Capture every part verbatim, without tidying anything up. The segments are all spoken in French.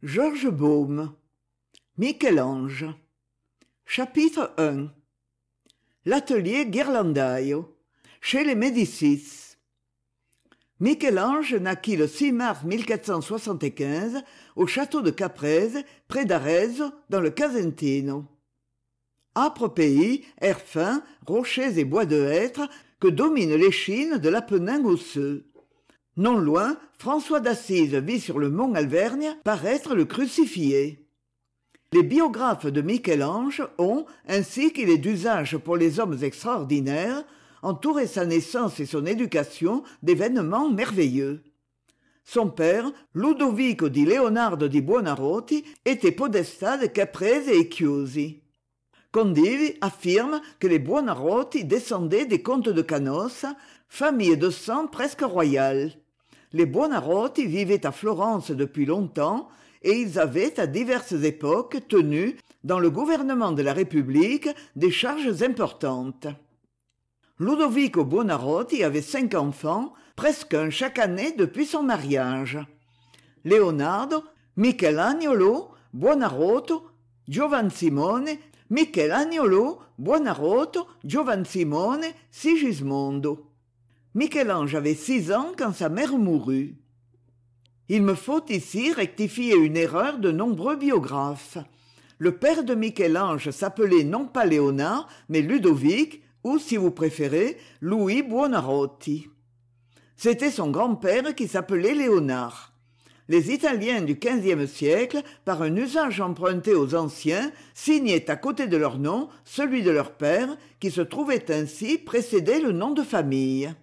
Georges Baume, Michel-Ange. Chapitre un. L'atelier Ghirlandaio, chez les Médicis. Michel-Ange naquit le six mars mille quatre cent soixante-quinze au château de Caprese, près d'Arezzo, dans le Casentino. Âpre pays, air fin, rochers et bois de hêtre, que dominent l'échine de l'Apennin osseux. Non loin, François d'Assise vit sur le mont Alvergne paraître le crucifié. Les biographes de Michel-Ange ont, ainsi qu'il est d'usage pour les hommes extraordinaires, entouré sa naissance et son éducation d'événements merveilleux. Son père, Ludovico di Leonardo di Buonarroti, était podestat de Caprese et Chiusi. Condivi affirme que les Buonarroti descendaient des comtes de Canossa, famille de sang presque royale. Les Buonarroti vivaient à Florence depuis longtemps et ils avaient à diverses époques tenu, dans le gouvernement de la République, des charges importantes. Ludovico Buonarroti avait cinq enfants, presque un chaque année depuis son mariage. Leonardo, Michelagnolo, Buonarrota, Giovansimone, Michelagnolo, Buonarrota, Giovansimone, Sigismondo. Michel-Ange avait six ans quand sa mère mourut. Il me faut ici rectifier une erreur de nombreux biographes. Le père de Michel-Ange s'appelait non pas Léonard, mais Ludovic, ou, si vous préférez, Louis Buonarroti. C'était son grand-père qui s'appelait Léonard. Les Italiens du quinzième siècle, par un usage emprunté aux anciens, signaient à côté de leur nom celui de leur père, qui se trouvait ainsi précéder le nom de famille.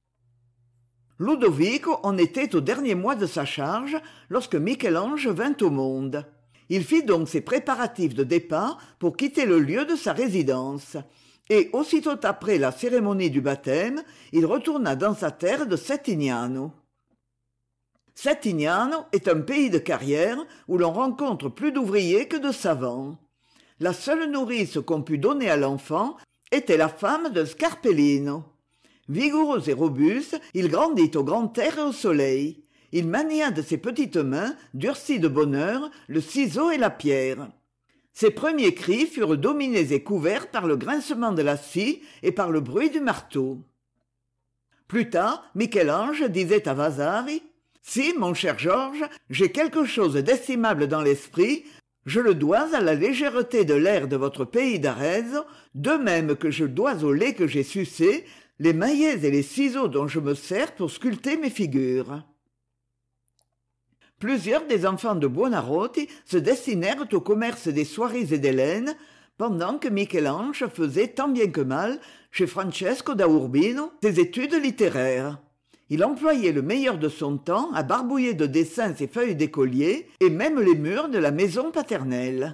Ludovico en était au dernier mois de sa charge lorsque Michel-Ange vint au monde. Il fit donc ses préparatifs de départ pour quitter le lieu de sa résidence. Et aussitôt après la cérémonie du baptême, il retourna dans sa terre de Settignano. Settignano est un pays de carrière où l'on rencontre plus d'ouvriers que de savants. La seule nourrice qu'on put donner à l'enfant était la femme de Scarpellino. Vigoureux et robuste, il grandit au grand air et au soleil. Il mania de ses petites mains, durcies de bonheur, le ciseau et la pierre. Ses premiers cris furent dominés et couverts par le grincement de la scie et par le bruit du marteau. Plus tard, Michel-Ange disait à Vasari « Si, mon cher Georges, j'ai quelque chose d'estimable dans l'esprit, je le dois à la légèreté de l'air de votre pays d'Arezzo, de même que je dois au lait que j'ai sucé, les maillets et les ciseaux dont je me sers pour sculpter mes figures. » Plusieurs des enfants de Buonarroti se destinèrent au commerce des soieries et des laines, pendant que Michel-Ange faisait tant bien que mal, chez Francesco da Urbino, ses études littéraires. Il employait le meilleur de son temps à barbouiller de dessins ses feuilles d'écolier et même les murs de la maison paternelle.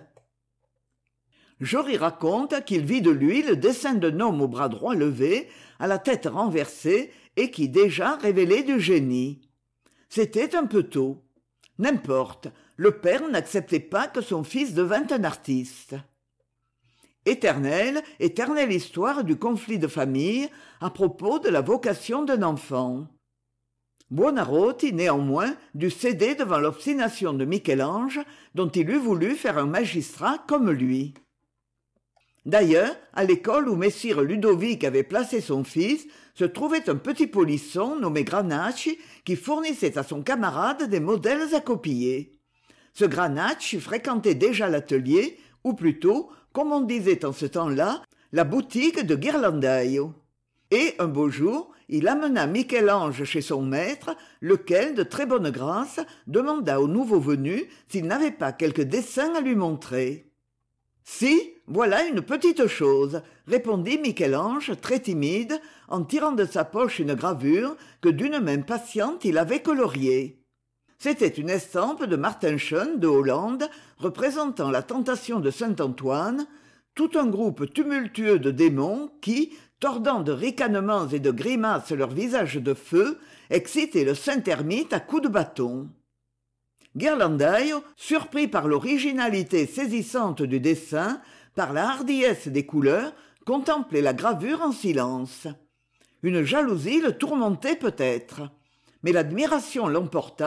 Jory raconte qu'il vit de lui le dessin d'un homme au bras droit levé, à la tête renversée, et qui déjà révélait du génie. C'était un peu tôt. N'importe, le père n'acceptait pas que son fils devînt un artiste. Éternelle, éternelle histoire du conflit de famille à propos de la vocation d'un enfant. Buonarroti, néanmoins, dut céder devant l'obstination de Michel-Ange, dont il eût voulu faire un magistrat comme lui. D'ailleurs, à l'école où messire Ludovic avait placé son fils, se trouvait un petit polisson nommé Granacci qui fournissait à son camarade des modèles à copier. Ce Granacci fréquentait déjà l'atelier, ou plutôt, comme on disait en ce temps-là, la boutique de Ghirlandaio. Et, un beau jour, il amena Michel-Ange chez son maître, lequel, de très bonne grâce, demanda au nouveau venu s'il n'avait pas quelques dessins à lui montrer. « Si, voilà une petite chose, » répondit Michel-Ange, très timide, en tirant de sa poche une gravure que d'une main patiente il avait coloriée. C'était une estampe de Martin Schoen de Hollande, représentant la tentation de Saint-Antoine, tout un groupe tumultueux de démons qui, tordant de ricanements et de grimaces leur visage de feu, excitaient le saint ermite à coups de bâton. Ghirlandaio, surpris par l'originalité saisissante du dessin, par la hardiesse des couleurs, contemplait la gravure en silence. Une jalousie le tourmentait peut-être, mais l'admiration l'emporta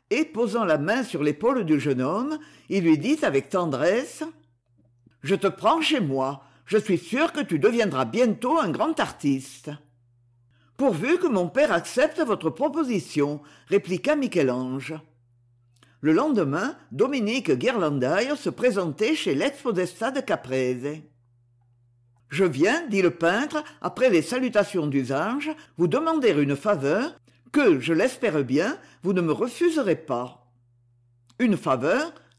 et, posant la main sur l'épaule du jeune homme, il lui dit avec tendresse « Je te prends chez moi, je suis sûr que tu deviendras bientôt un grand artiste. » « Pourvu que mon père accepte votre proposition, » répliqua Michel-Ange. Le lendemain, Dominique Ghirlandaio se présentait chez l'ex-podesta de Caprese. « Je viens, dit le peintre, après les salutations d'usage, vous demander une faveur que, je l'espère bien, vous ne me refuserez pas. »« Une faveur ? Laquelle ? » ?»«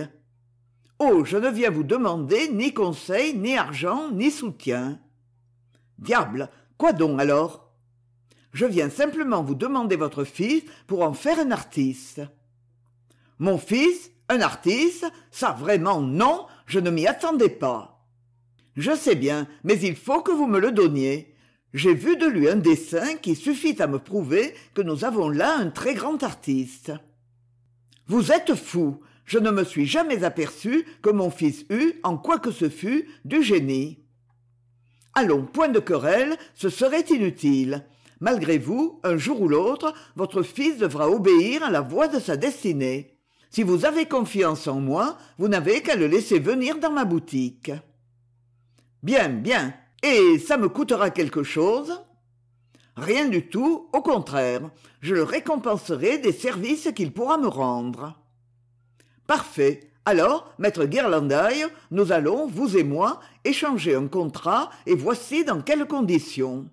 Oh, je ne viens vous demander ni conseil, ni argent, ni soutien. »« Diable, quoi donc alors ? » ?»« Je viens simplement vous demander votre fils pour en faire un artiste. »« Mon fils ? Un artiste ? Ça vraiment non, je ne m'y attendais pas. »« Je sais bien, mais il faut que vous me le donniez. J'ai vu de lui un dessin qui suffit à me prouver que nous avons là un très grand artiste. »« Vous êtes fou, je ne me suis jamais aperçu que mon fils eût, en quoi que ce fût, du génie. »« Allons, point de querelle, ce serait inutile. » Malgré vous, un jour ou l'autre, votre fils devra obéir à la voie de sa destinée. Si vous avez confiance en moi, vous n'avez qu'à le laisser venir dans ma boutique. Bien, bien. Et ça me coûtera quelque chose ? Rien du tout, au contraire. Je le récompenserai des services qu'il pourra me rendre. Parfait. Alors, maître Ghirlandaio, nous allons, vous et moi, échanger un contrat et voici dans quelles conditions.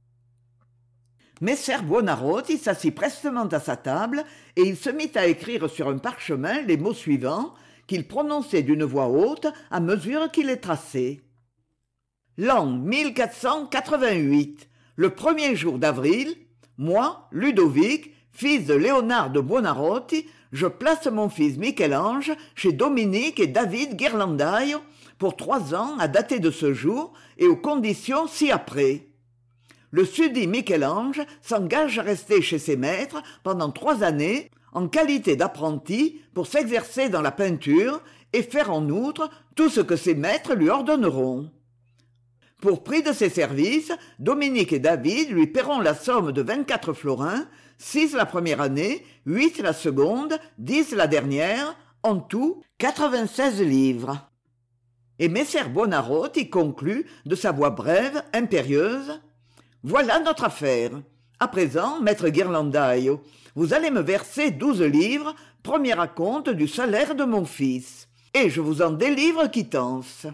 Messer Buonarroti s'assit prestement à sa table et il se mit à écrire sur un parchemin les mots suivants qu'il prononçait d'une voix haute à mesure qu'il les traçait. L'an mille quatre cent quatre-vingt-huit, le premier jour d'avril, moi, Ludovic, fils de Léonard de Buonarroti, je place mon fils Michel-Ange chez Dominique et David Ghirlandaio pour trois ans à dater de ce jour et aux conditions ci-après. Le susdit Michel-Ange s'engage à rester chez ses maîtres pendant trois années en qualité d'apprenti pour s'exercer dans la peinture et faire en outre tout ce que ses maîtres lui ordonneront. Pour prix de ses services, Dominique et David lui paieront la somme de vingt-quatre florins, six la première année, huit la seconde, dix la dernière, en tout quatre-vingt-seize livres. Et Messer Buonarroti conclut de sa voix brève, impérieuse. Voilà notre affaire. À présent, maître Ghirlandaio, vous allez me verser douze livres, premier acompte du salaire de mon fils, et je vous en délivre quittance.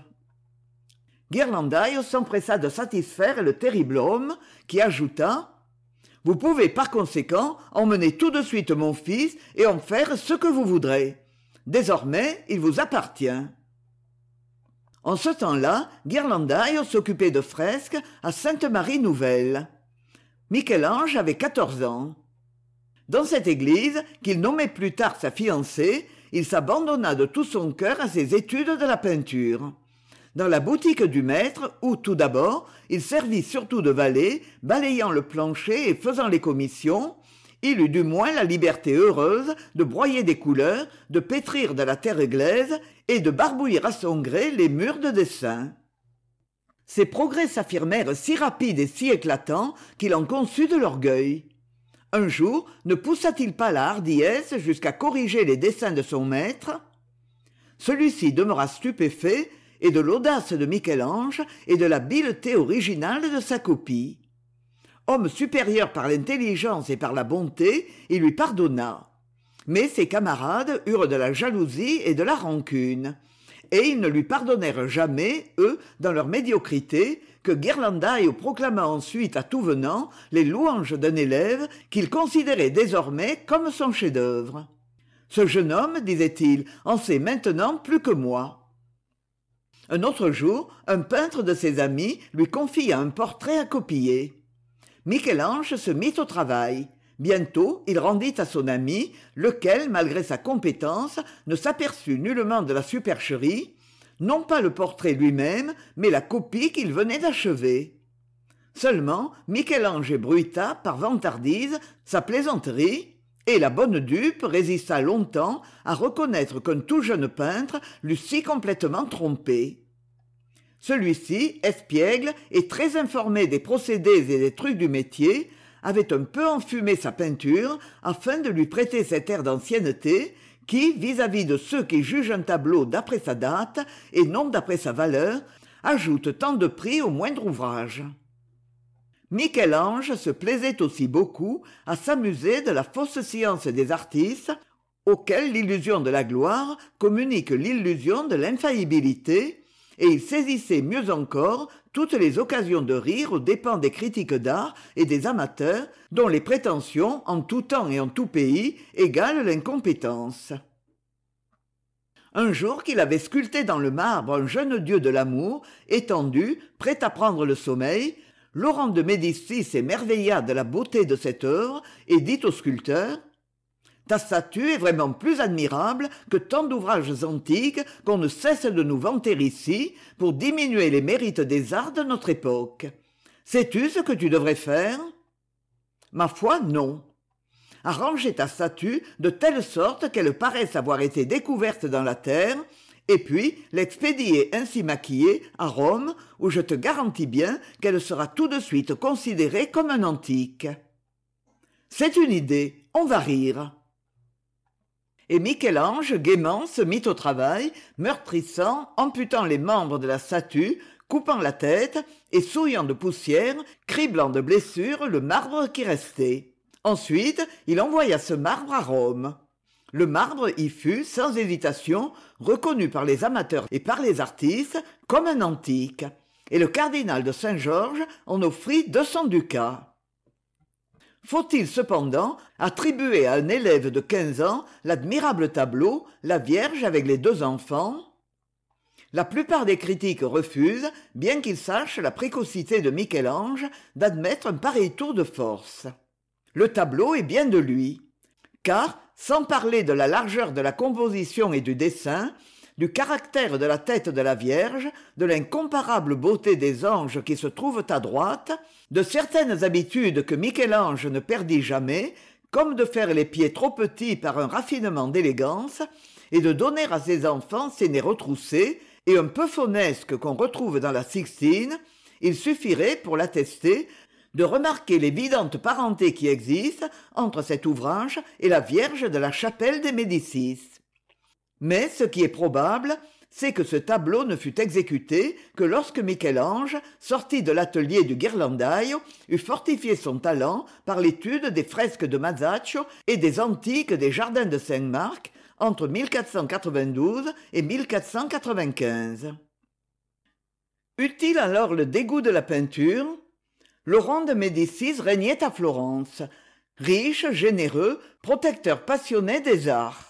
Ghirlandaio s'empressa de satisfaire le terrible homme, qui ajouta « Vous pouvez par conséquent emmener tout de suite mon fils et en faire ce que vous voudrez. Désormais, il vous appartient. » En ce temps-là, Ghirlandaio s'occupait de fresques à Sainte-Marie-Nouvelle. Michel-Ange avait quatorze ans. Dans cette église, qu'il nommait plus tard sa fiancée, il s'abandonna de tout son cœur à ses études de la peinture. Dans la boutique du maître, où, tout d'abord, il servit surtout de valet, balayant le plancher et faisant les commissions, il eut du moins la liberté heureuse de broyer des couleurs, de pétrir de la terre glaise et de barbouiller à son gré les murs de dessin. Ses progrès s'affirmèrent si rapides et si éclatants qu'il en conçut de l'orgueil. Un jour, ne poussa-t-il pas la hardiesse jusqu'à corriger les dessins de son maître ? Celui-ci demeura stupéfait et de l'audace de Michel-Ange et de l'habileté originale de sa copie. Homme supérieur par l'intelligence et par la bonté, il lui pardonna. Mais ses camarades eurent de la jalousie et de la rancune. Et ils ne lui pardonnèrent jamais, eux, dans leur médiocrité, que Ghirlandaio proclama ensuite à tout venant les louanges d'un élève qu'il considérait désormais comme son chef-d'œuvre. Ce jeune homme, disait-il, en sait maintenant plus que moi. Un autre jour, un peintre de ses amis lui confia un portrait à copier. Michel-Ange se mit au travail. Bientôt, il rendit à son ami, lequel, malgré sa compétence, ne s'aperçut nullement de la supercherie, non pas le portrait lui-même, mais la copie qu'il venait d'achever. Seulement, Michel-Ange ébruita, par vantardise, sa plaisanterie, et la bonne dupe résista longtemps à reconnaître qu'un tout jeune peintre l'eût si complètement trompé. Celui-ci, espiègle et très informé des procédés et des trucs du métier, avait un peu enfumé sa peinture afin de lui prêter cet air d'ancienneté qui, vis-à-vis de ceux qui jugent un tableau d'après sa date et non d'après sa valeur, ajoute tant de prix au moindre ouvrage. Michel-Ange se plaisait aussi beaucoup à s'amuser de la fausse science des artistes, auxquels l'illusion de la gloire communique l'illusion de l'infaillibilité, et il saisissait mieux encore toutes les occasions de rire aux dépens des critiques d'art et des amateurs, dont les prétentions, en tout temps et en tout pays, égalent l'incompétence. Un jour qu'il avait sculpté dans le marbre un jeune dieu de l'amour, étendu, prêt à prendre le sommeil, Laurent de Médicis s'émerveilla de la beauté de cette œuvre et dit au sculpteur « Ta statue est vraiment plus admirable que tant d'ouvrages antiques qu'on ne cesse de nous vanter ici pour diminuer les mérites des arts de notre époque. Sais-tu ce que tu devrais faire ?»« Ma foi, non. Arranger ta statue de telle sorte qu'elle paraisse avoir été découverte dans la terre, et puis l'expédier ainsi maquillée à Rome, où je te garantis bien qu'elle sera tout de suite considérée comme un antique. C'est une idée, on va rire. » Et Michel-Ange gaiement se mit au travail, meurtrissant, amputant les membres de la statue, coupant la tête et souillant de poussière, criblant de blessures le marbre qui restait. Ensuite, il envoya ce marbre à Rome. Le marbre y fut, sans hésitation, reconnu par les amateurs et par les artistes comme un antique, et le cardinal de Saint-Georges en offrit deux cents ducats. Faut-il cependant attribuer à un élève de quinze ans l'admirable tableau « La Vierge avec les deux enfants » ? La plupart des critiques refusent, bien qu'ils sachent la précocité de Michel-Ange, d'admettre un pareil tour de force. Le tableau est bien de lui, car, sans parler de la largeur de la composition et du dessin, du caractère de la tête de la Vierge, de l'incomparable beauté des anges qui se trouvent à droite, de certaines habitudes que Michel-Ange ne perdit jamais, comme de faire les pieds trop petits par un raffinement d'élégance, et de donner à ses enfants ses nez retroussés et un peu faunesques qu'on retrouve dans la Sixtine, il suffirait, pour l'attester, de remarquer l'évidente parenté qui existe entre cet ouvrage et la Vierge de la chapelle des Médicis. Mais ce qui est probable, c'est que ce tableau ne fut exécuté que lorsque Michel-Ange, sorti de l'atelier du Ghirlandaio, eut fortifié son talent par l'étude des fresques de Masaccio et des antiques des jardins de Saint-Marc entre mille quatre cent quatre-vingt-douze et mille quatre cent quatre-vingt-quinze. Eut-il alors le dégoût de la peinture ? Laurent de Médicis régnait à Florence, riche, généreux, protecteur passionné des arts.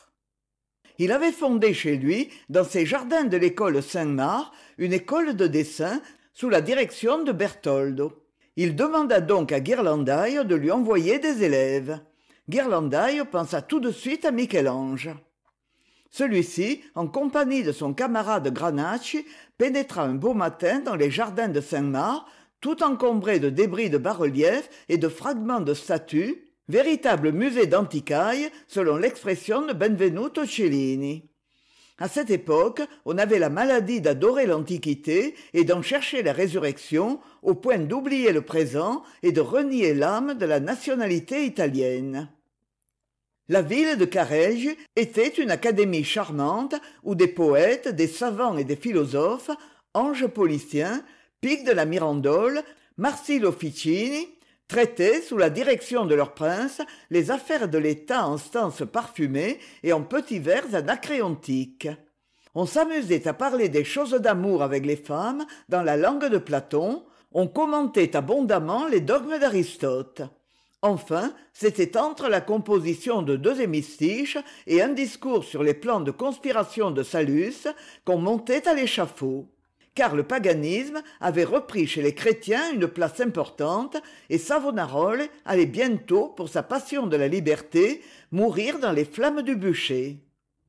Il avait fondé chez lui, dans ses jardins de l'école Saint-Marc, une école de dessin sous la direction de Bertoldo. Il demanda donc à Ghirlandaio de lui envoyer des élèves. Ghirlandaio pensa tout de suite à Michel-Ange. Celui-ci, en compagnie de son camarade Granacci, pénétra un beau matin dans les jardins de Saint-Marc, tout encombré de débris de bas-reliefs et de fragments de statues, véritable musée d'antiquailles, selon l'expression de Benvenuto Cellini. À cette époque, on avait la maladie d'adorer l'Antiquité et d'en chercher la résurrection, au point d'oublier le présent et de renier l'âme de la nationalité italienne. La ville de Careggi était une académie charmante où des poètes, des savants et des philosophes, Ange Policien, Pic de la Mirandole, Marsilio Ficini, traitaient, sous la direction de leur prince, les affaires de l'État en stances parfumées et en petits vers anacréontiques. On s'amusait à parler des choses d'amour avec les femmes dans la langue de Platon, on commentait abondamment les dogmes d'Aristote. Enfin, c'était entre la composition de deux hémistiches et un discours sur les plans de conspiration de Sallust qu'on montait à l'échafaud. Car le paganisme avait repris chez les chrétiens une place importante et Savonarola allait bientôt, pour sa passion de la liberté, mourir dans les flammes du bûcher.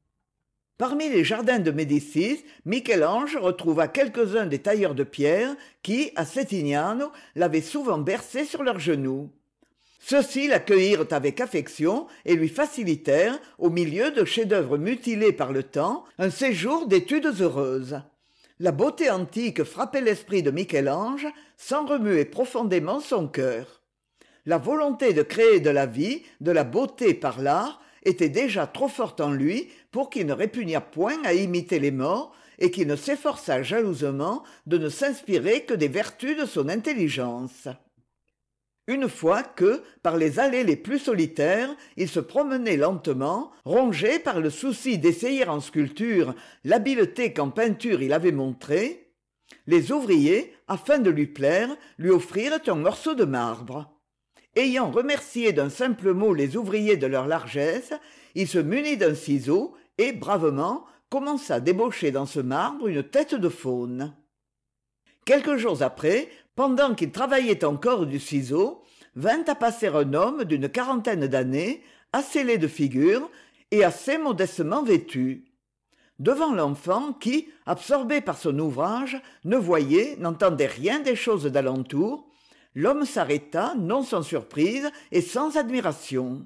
Parmi les jardins de Médicis, Michel-Ange retrouva quelques-uns des tailleurs de pierre qui, à Settignano, l'avaient souvent bercé sur leurs genoux. Ceux-ci l'accueillirent avec affection et lui facilitèrent, au milieu de chefs-d'œuvre mutilés par le temps, un séjour d'études heureuses. La beauté antique frappait l'esprit de Michel-Ange sans remuer profondément son cœur. La volonté de créer de la vie, de la beauté par l'art, était déjà trop forte en lui pour qu'il ne répugnât point à imiter les morts et qu'il ne s'efforçât jalousement de ne s'inspirer que des vertus de son intelligence. Une fois que, par les allées les plus solitaires, il se promenait lentement, rongé par le souci d'essayer en sculpture l'habileté qu'en peinture il avait montrée, les ouvriers, afin de lui plaire, lui offrirent un morceau de marbre. Ayant remercié d'un simple mot les ouvriers de leur largesse, il se munit d'un ciseau et, bravement, commença à débaucher dans ce marbre une tête de faune. Quelques jours après, pendant qu'il travaillait encore du ciseau, vint à passer un homme d'une quarantaine d'années, assez laid de figure et assez modestement vêtu. Devant l'enfant qui, absorbé par son ouvrage, ne voyait, n'entendait rien des choses d'alentour, l'homme s'arrêta, non sans surprise et sans admiration.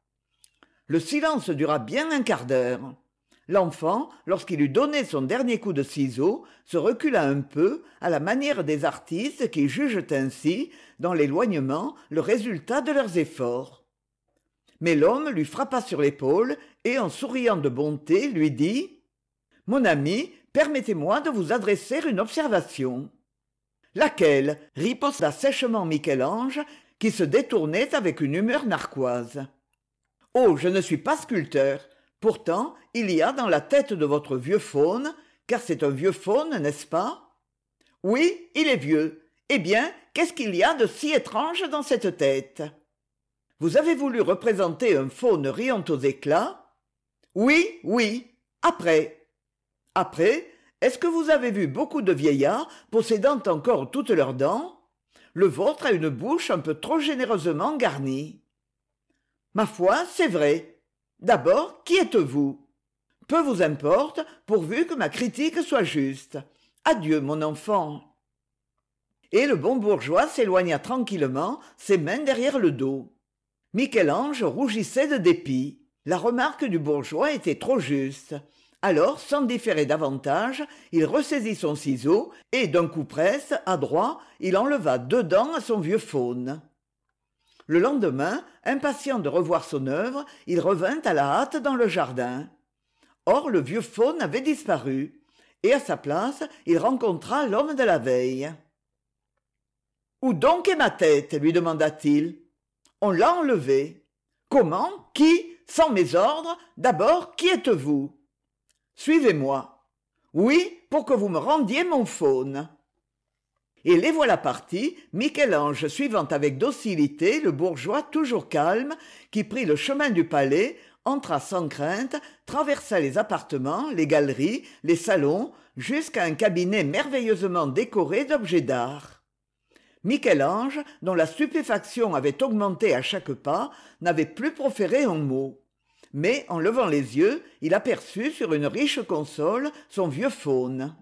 Le silence dura bien un quart d'heure. L'enfant, lorsqu'il eut donné son dernier coup de ciseau, se recula un peu, à la manière des artistes qui jugent ainsi, dans l'éloignement, le résultat de leurs efforts. Mais l'homme lui frappa sur l'épaule et, en souriant de bonté, lui dit « Mon ami, permettez-moi de vous adresser une observation. » « Laquelle ?» riposta sèchement Michel-Ange, qui se détournait avec une humeur narquoise. « Oh, je ne suis pas sculpteur. Pourtant, il y a dans la tête de votre vieux faune, car c'est un vieux faune, n'est-ce pas ? Oui, il est vieux. Eh bien, qu'est-ce qu'il y a de si étrange dans cette tête ? Vous avez voulu représenter un faune riant aux éclats ? Oui, oui. Après. Après, est-ce que vous avez vu beaucoup de vieillards possédant encore toutes leurs dents ? Le vôtre a une bouche un peu trop généreusement garnie. Ma foi, c'est vrai. D'abord, qui êtes-vous ? Peu vous importe, pourvu que ma critique soit juste. Adieu, mon enfant. Et le bon bourgeois s'éloigna tranquillement, ses mains derrière le dos. Michel-Ange rougissait de dépit. La remarque du bourgeois était trop juste. Alors, sans différer davantage, il ressaisit son ciseau et, d'un coup presse, adroit, il enleva deux dents à son vieux faune. Le lendemain, impatient de revoir son œuvre, il revint à la hâte dans le jardin. Or, le vieux faune avait disparu, et à sa place, il rencontra l'homme de la veille. « Où donc est ma tête ?» lui demanda-t-il. « On l'a enlevée. »« Comment ? Qui ? Sans mes ordres ? D'abord, qui êtes-vous ? » « Suivez-moi. »« Oui, pour que vous me rendiez mon faune. » Et les voilà partis, Michel-Ange suivant avec docilité le bourgeois toujours calme, qui prit le chemin du palais, entra sans crainte, traversa les appartements, les galeries, les salons, jusqu'à un cabinet merveilleusement décoré d'objets d'art. Michel-Ange, dont la stupéfaction avait augmenté à chaque pas, n'avait plus proféré un mot. Mais, en levant les yeux, il aperçut sur une riche console son vieux faune.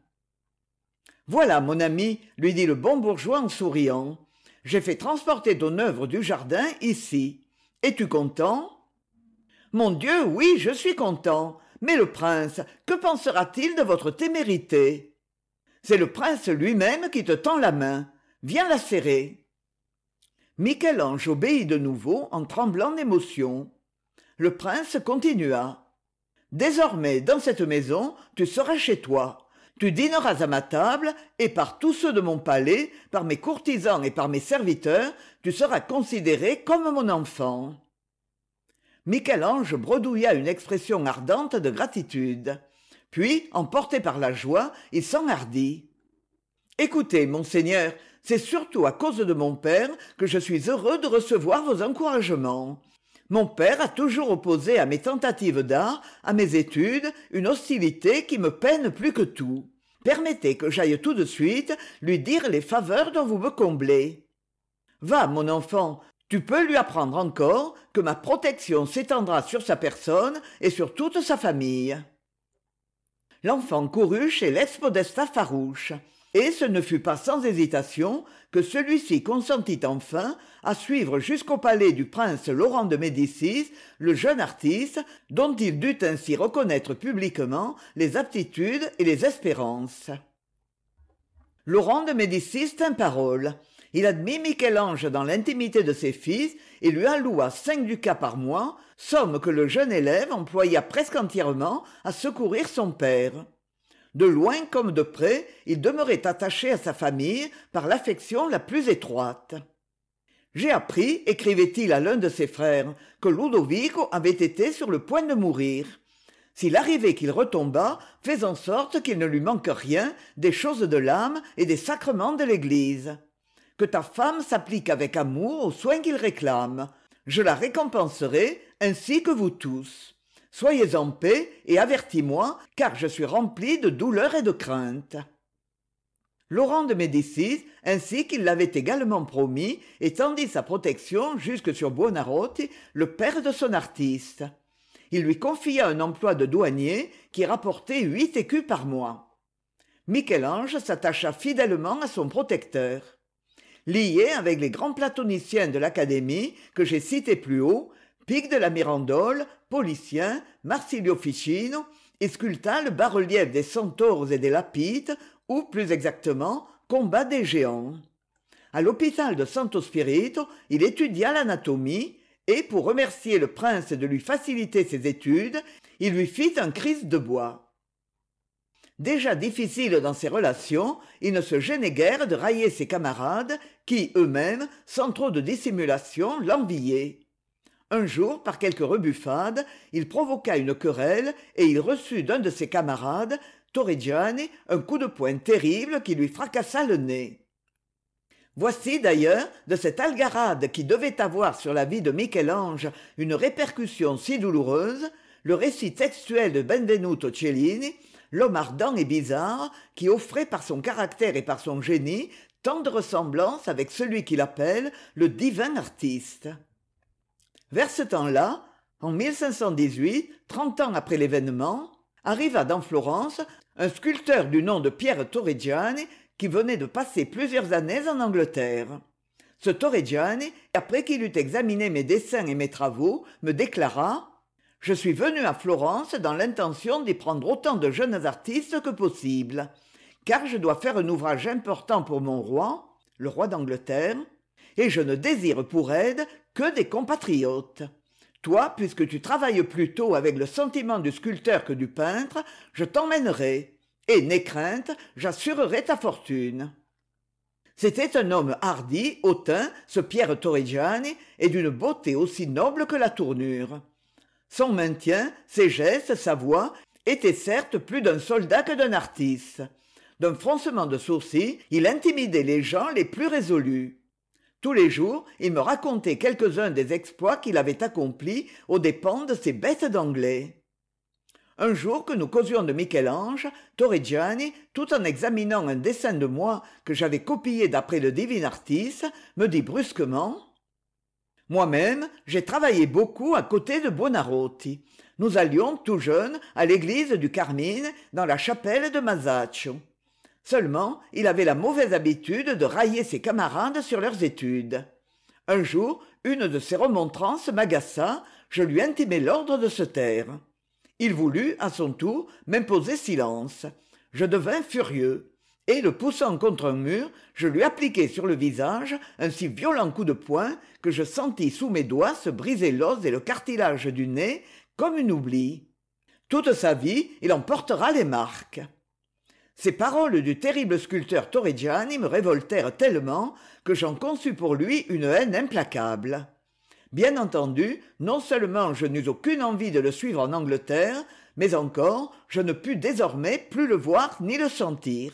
« Voilà, mon ami, lui dit le bon bourgeois en souriant. J'ai fait transporter ton œuvre du jardin ici. Es-tu content ? » « Mon Dieu, oui, je suis content. Mais le prince, que pensera-t-il de votre témérité ? C'est le prince lui-même qui te tend la main. Viens la serrer. » Michel-Ange obéit de nouveau en tremblant d'émotion. Le prince continua. « Désormais, dans cette maison, tu seras chez toi. Tu dîneras à ma table, et par tous ceux de mon palais, par mes courtisans et par mes serviteurs, tu seras considéré comme mon enfant. » Michel-Ange bredouilla une expression ardente de gratitude. Puis, emporté par la joie, il s'enhardit. « Écoutez, monseigneur, c'est surtout à cause de mon père que je suis heureux de recevoir vos encouragements. Mon père a toujours opposé à mes tentatives d'art, à mes études, une hostilité qui me peine plus que tout. Permettez que j'aille tout de suite lui dire les faveurs dont vous me comblez. Va, mon enfant, tu peux lui apprendre encore que ma protection s'étendra sur sa personne et sur toute sa famille. » L'enfant courut chez l'ex-podestat farouche, et ce ne fut pas sans hésitation que celui-ci consentit enfin à suivre jusqu'au palais du prince Laurent de Médicis le jeune artiste dont il dut ainsi reconnaître publiquement les aptitudes et les espérances. Laurent de Médicis tint parole. Il admit Michel-Ange dans l'intimité de ses fils et lui alloua cinq ducats par mois, somme que le jeune élève employa presque entièrement à secourir son père. De loin comme de près, il demeurait attaché à sa famille par l'affection la plus étroite. J'ai appris, écrivait-il à l'un de ses frères, que Ludovico avait été sur le point de mourir. S'il arrivait qu'il retombât, fais en sorte qu'il ne lui manque rien des choses de l'âme et des sacrements de l'Église. Que ta femme s'applique avec amour aux soins qu'il réclame. Je la récompenserai, ainsi que vous tous. Soyez en paix et avertis-moi, car je suis rempli de douleur et de crainte. Laurent de Médicis, ainsi qu'il l'avait également promis, étendit sa protection jusque sur Buonarroti, le père de son artiste. Il lui confia un emploi de douanier qui rapportait huit écus par mois. Michel-Ange s'attacha fidèlement à son protecteur. Lié avec les grands platoniciens de l'Académie que j'ai cités plus haut, Pic de la Mirandole, Policien, Marsilio Ficino, il sculpta le bas-relief des centaures et des lapides, ou plus exactement, combat des géants. À l'hôpital de Santo Spirito, il étudia l'anatomie et, pour remercier le prince de lui faciliter ses études, il lui fit un Christ de bois. Déjà difficile dans ses relations, il ne se gênait guère de railler ses camarades qui, eux-mêmes, sans trop de dissimulation, l'enviaient. Un jour, par quelque rebuffade, il provoqua une querelle et il reçut d'un de ses camarades, Torrigiani, un coup de poing terrible qui lui fracassa le nez. Voici d'ailleurs, de cette algarade qui devait avoir sur la vie de Michel-Ange une répercussion si douloureuse, le récit textuel de Benvenuto Cellini, l'homme ardent et bizarre, qui offrait par son caractère et par son génie tant de ressemblances avec celui qu'il appelle le divin artiste. Vers ce temps-là, en mille cinq cent dix-huit, trente ans après l'événement, arriva dans Florence un sculpteur du nom de Pierre Torrigiani qui venait de passer plusieurs années en Angleterre. Ce Torrigiani, après qu'il eut examiné mes dessins et mes travaux, me déclara « Je suis venu à Florence dans l'intention d'y prendre autant de jeunes artistes que possible, car je dois faire un ouvrage important pour mon roi, le roi d'Angleterre, et je ne désire pour aide que des compatriotes. Toi, puisque tu travailles plutôt avec le sentiment du sculpteur que du peintre, je t'emmènerai, et, n'aie crainte, j'assurerai ta fortune. » C'était un homme hardi, hautain, ce Pierre Torrigiani, et d'une beauté aussi noble que la tournure. Son maintien, ses gestes, sa voix, étaient certes plus d'un soldat que d'un artiste. D'un froncement de sourcils, il intimidait les gens les plus résolus. Tous les jours, il me racontait quelques-uns des exploits qu'il avait accomplis aux dépens de ces bêtes d'anglais. Un jour que nous causions de Michel-Ange, Torrigiani, tout en examinant un dessin de moi que j'avais copié d'après le divin artiste, me dit brusquement « Moi-même, j'ai travaillé beaucoup à côté de Buonarroti. Nous allions, tout jeunes, à l'église du Carmine, dans la chapelle de Masaccio. Seulement, il avait la mauvaise habitude de railler ses camarades sur leurs études. Un jour, une de ses remontrances m'agaça, je lui intimai l'ordre de se taire. Il voulut, à son tour, m'imposer silence. Je devins furieux, et, le poussant contre un mur, je lui appliquai sur le visage un si violent coup de poing que je sentis sous mes doigts se briser l'os et le cartilage du nez comme une oublie. Toute sa vie, il en portera les marques. » Ces paroles du terrible sculpteur Torrigiani me révoltèrent tellement que j'en conçus pour lui une haine implacable. Bien entendu, non seulement je n'eus aucune envie de le suivre en Angleterre, mais encore je ne pus désormais plus le voir ni le sentir.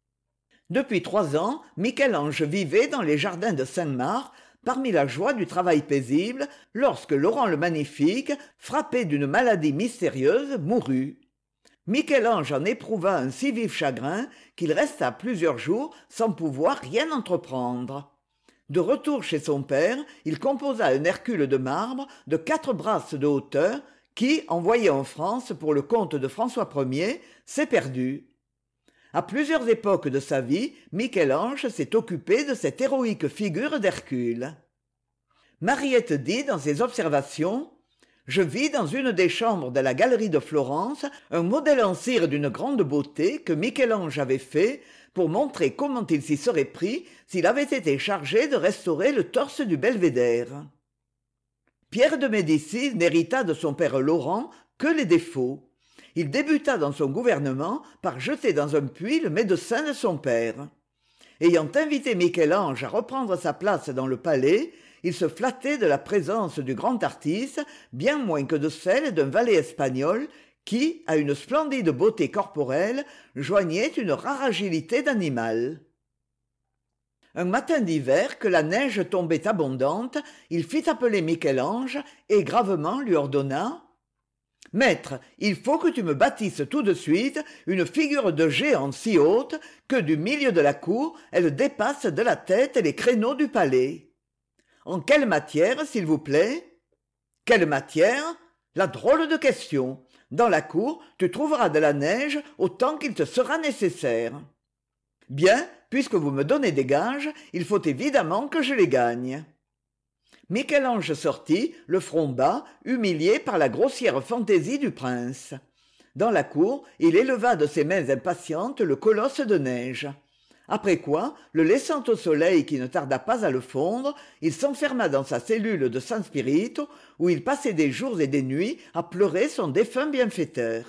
Depuis trois ans, Michel-Ange vivait dans les jardins de Saint-Marc, parmi la joie du travail paisible, lorsque Laurent le Magnifique, frappé d'une maladie mystérieuse, mourut. Michel-Ange en éprouva un si vif chagrin qu'il resta plusieurs jours sans pouvoir rien entreprendre. De retour chez son père, il composa un Hercule de marbre de quatre brasses de hauteur qui, envoyé en France pour le compte de François Ier, s'est perdu. À plusieurs époques de sa vie, Michel-Ange s'est occupé de cette héroïque figure d'Hercule. Mariette dit dans ses observations « Je vis dans une des chambres de la galerie de Florence un modèle en cire d'une grande beauté que Michel-Ange avait fait pour montrer comment il s'y serait pris s'il avait été chargé de restaurer le torse du belvédère. Pierre de Médicis n'hérita de son père Laurent que les défauts. Il débuta dans son gouvernement par jeter dans un puits le médecin de son père. Ayant invité Michel-Ange à reprendre sa place dans le palais, il se flattait de la présence du grand artiste bien moins que de celle d'un valet espagnol qui, à une splendide beauté corporelle, joignait une rare agilité d'animal. Un matin d'hiver, que la neige tombait abondante, il fit appeler Michel-Ange et gravement lui ordonna « Maître, il faut que tu me bâtisses tout de suite une figure de géant si haute que du milieu de la cour elle dépasse de la tête les créneaux du palais. En quelle matière, s'il vous plaît ? Quelle matière ? La drôle de question. Dans la cour, tu trouveras de la neige autant qu'il te sera nécessaire. Bien, puisque vous me donnez des gages, il faut évidemment que je les gagne. » Michel-Ange sortit, le front bas, humilié par la grossière fantaisie du prince. Dans la cour, il éleva de ses mains impatientes le colosse de neige. Après quoi, le laissant au soleil qui ne tarda pas à le fondre, il s'enferma dans sa cellule de San Spirito, où il passait des jours et des nuits à pleurer son défunt bienfaiteur.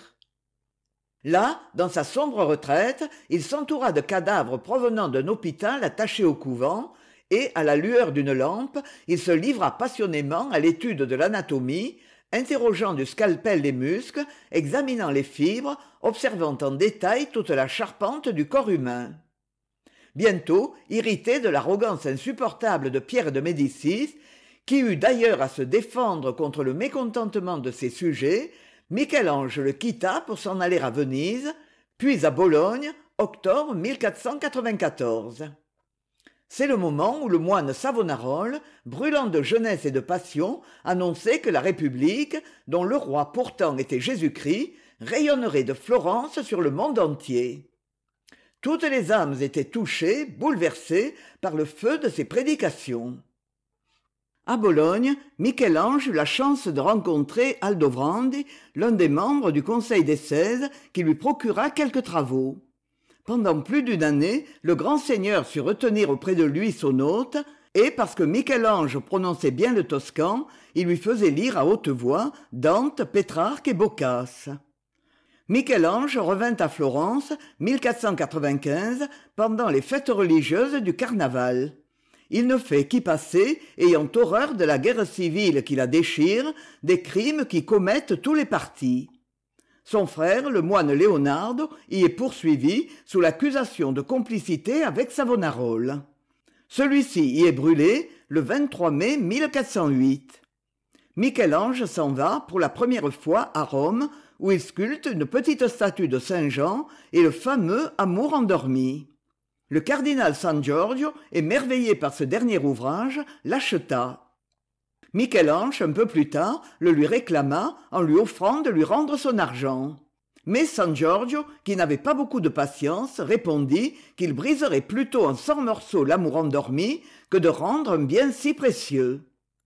Là, dans sa sombre retraite, il s'entoura de cadavres provenant d'un hôpital attaché au couvent, et, à la lueur d'une lampe, il se livra passionnément à l'étude de l'anatomie, interrogeant du scalpel les muscles, examinant les fibres, observant en détail toute la charpente du corps humain. Bientôt, irrité de l'arrogance insupportable de Pierre de Médicis, qui eut d'ailleurs à se défendre contre le mécontentement de ses sujets, Michel-Ange le quitta pour s'en aller à Venise, puis à Bologne, octobre mille quatre cent quatre-vingt-quatorze. C'est le moment où le moine Savonarole, brûlant de jeunesse et de passion, annonçait que la République, dont le roi pourtant était Jésus-Christ, rayonnerait de Florence sur le monde entier. Toutes les âmes étaient touchées, bouleversées par le feu de ses prédications. À Bologne, Michel-Ange eut la chance de rencontrer Aldovrandi, l'un des membres du Conseil des seize, qui lui procura quelques travaux. Pendant plus d'une année, le grand seigneur sut retenir auprès de lui son hôte, et parce que Michel-Ange prononçait bien le toscan, il lui faisait lire à haute voix Dante, Pétrarque et Boccace. Michel-Ange revint à Florence, mille quatre cent quatre-vingt-quinze, pendant les fêtes religieuses du carnaval. Il ne fait qu'y passer, ayant horreur de la guerre civile qui la déchire, des crimes qui commettent tous les partis. Son frère, le moine Leonardo, y est poursuivi sous l'accusation de complicité avec Savonarole. Celui-ci y est brûlé le vingt-trois mai mille quatre cent huit. Michel-Ange s'en va pour la première fois à Rome, où il sculpte une petite statue de Saint Jean et le fameux Amour endormi. Le cardinal San Giorgio, émerveillé par ce dernier ouvrage, l'acheta. Michel-Ange, un peu plus tard, le lui réclama en lui offrant de lui rendre son argent. Mais San Giorgio, qui n'avait pas beaucoup de patience, répondit qu'il briserait plutôt en cent morceaux l'amour endormi que de rendre un bien si précieux.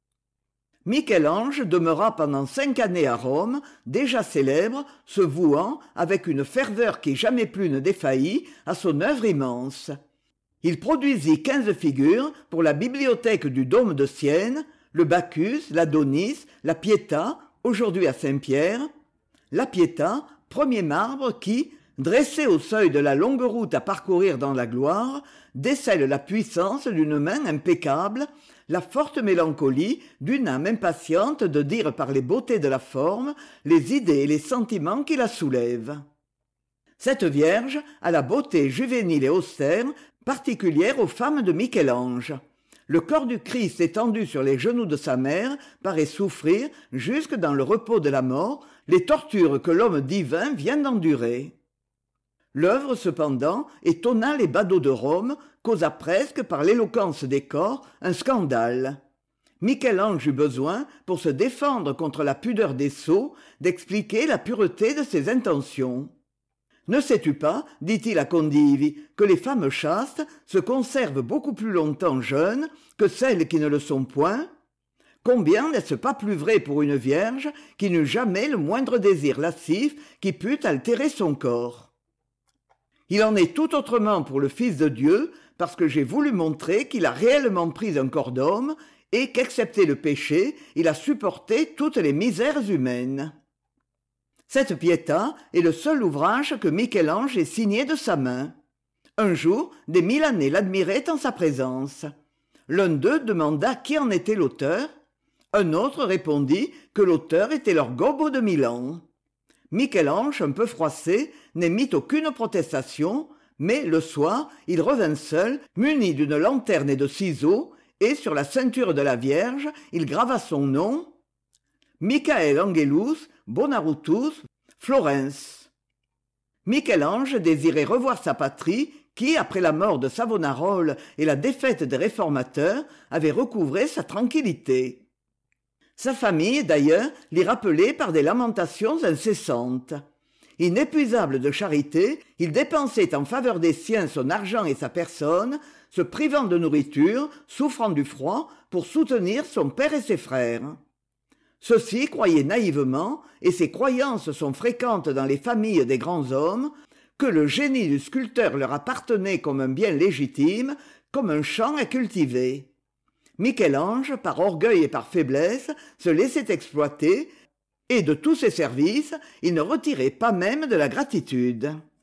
Michel-Ange demeura pendant cinq années à Rome, déjà célèbre, se vouant, avec une ferveur qui jamais plus ne défaillit, à son œuvre immense. Il produisit quinze figures pour la bibliothèque du Dôme de Sienne, le Bacchus, l'Adonis, la Pietà, aujourd'hui à Saint-Pierre. La Pietà, premier marbre qui, dressé au seuil de la longue route à parcourir dans la gloire, décèle la puissance d'une main impeccable, la forte mélancolie d'une âme impatiente de dire par les beautés de la forme les idées et les sentiments qui la soulèvent. Cette Vierge a la beauté juvénile et austère, particulière aux femmes de Michel-Ange. Le corps du Christ étendu sur les genoux de sa mère paraît souffrir, jusque dans le repos de la mort, les tortures que l'homme divin vient d'endurer. L'œuvre, cependant, étonna les badauds de Rome, causa presque, par l'éloquence des corps, un scandale. Michel-Ange eut besoin, pour se défendre contre la pudeur des sots, d'expliquer la pureté de ses intentions. « Ne sais-tu pas, dit-il à Condivi, que les femmes chastes se conservent beaucoup plus longtemps jeunes que celles qui ne le sont point ? Combien n'est-ce pas plus vrai pour une vierge qui n'eut jamais le moindre désir lascif qui pût altérer son corps ? Il en est tout autrement pour le Fils de Dieu, parce que j'ai voulu montrer qu'il a réellement pris un corps d'homme et qu'excepté le péché, il a supporté toutes les misères humaines. Cette Pietà est le seul ouvrage que Michel-Ange ait signé de sa main. Un jour, des Milanais l'admiraient en sa présence. L'un d'eux demanda qui en était l'auteur. Un autre répondit que l'auteur était leur Gobbo de Milan. Michel-Ange, un peu froissé, n'émit aucune protestation, mais le soir, il revint seul, muni d'une lanterne et de ciseaux, et sur la ceinture de la Vierge, il grava son nom « Michael Angelus Bonarutus Florens ». Michel-Ange désirait revoir sa patrie qui, après la mort de Savonarola et la défaite des réformateurs, avait recouvré sa tranquillité. Sa famille, d'ailleurs, l'y rappelait par des lamentations incessantes. Inépuisable de charité, il dépensait en faveur des siens son argent et sa personne, se privant de nourriture, souffrant du froid, pour soutenir son père et ses frères. Ceux-ci croyaient naïvement, et ces croyances sont fréquentes dans les familles des grands hommes, que le génie du sculpteur leur appartenait comme un bien légitime, comme un champ à cultiver. Michel-Ange, par orgueil et par faiblesse, se laissait exploiter, et de tous ses services, il ne retirait pas même de la gratitude.